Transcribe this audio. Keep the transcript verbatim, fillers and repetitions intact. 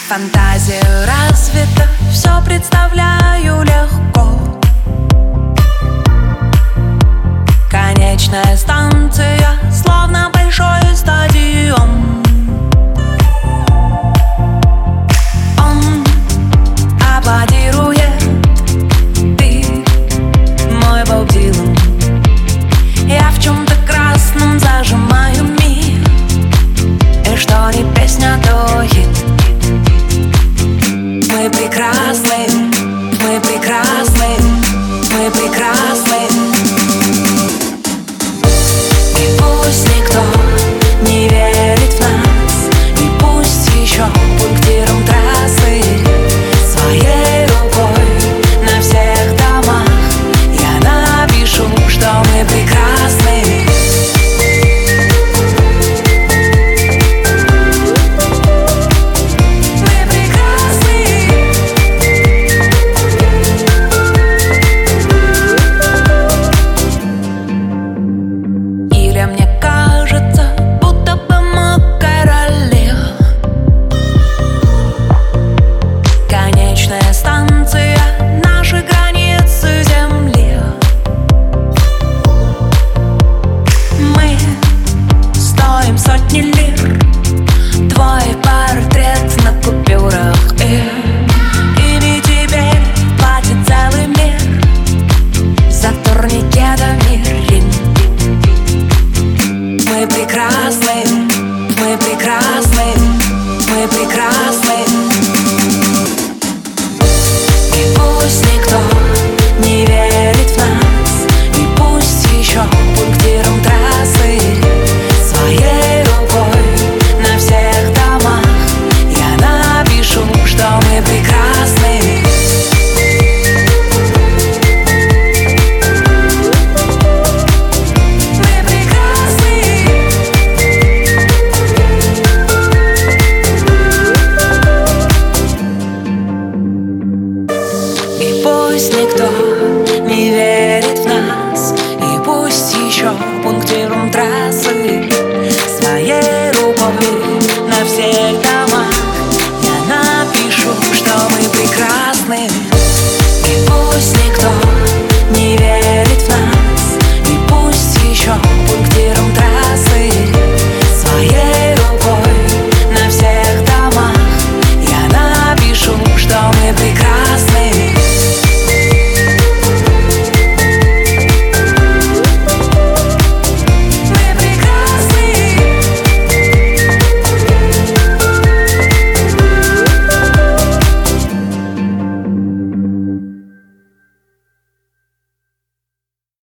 Фантазия развита, все представляю легко. Конечная станция, словно большой стадион. Он аплодирует, ты мой Боб Дилан. Я в чем-то красном зажимаю мир, и что не песня, то хит. Мы прекрасны, мы прекрасны, мы прекрасны. И пусть никто не верит в нас, и пусть еще пунктиром трассы своей рукой на всех домах я напишу, что мы прекрасны. Мне кажется, будто бы мы короли. Конечная станция, наши границы земли. Мы стоим сотни лет.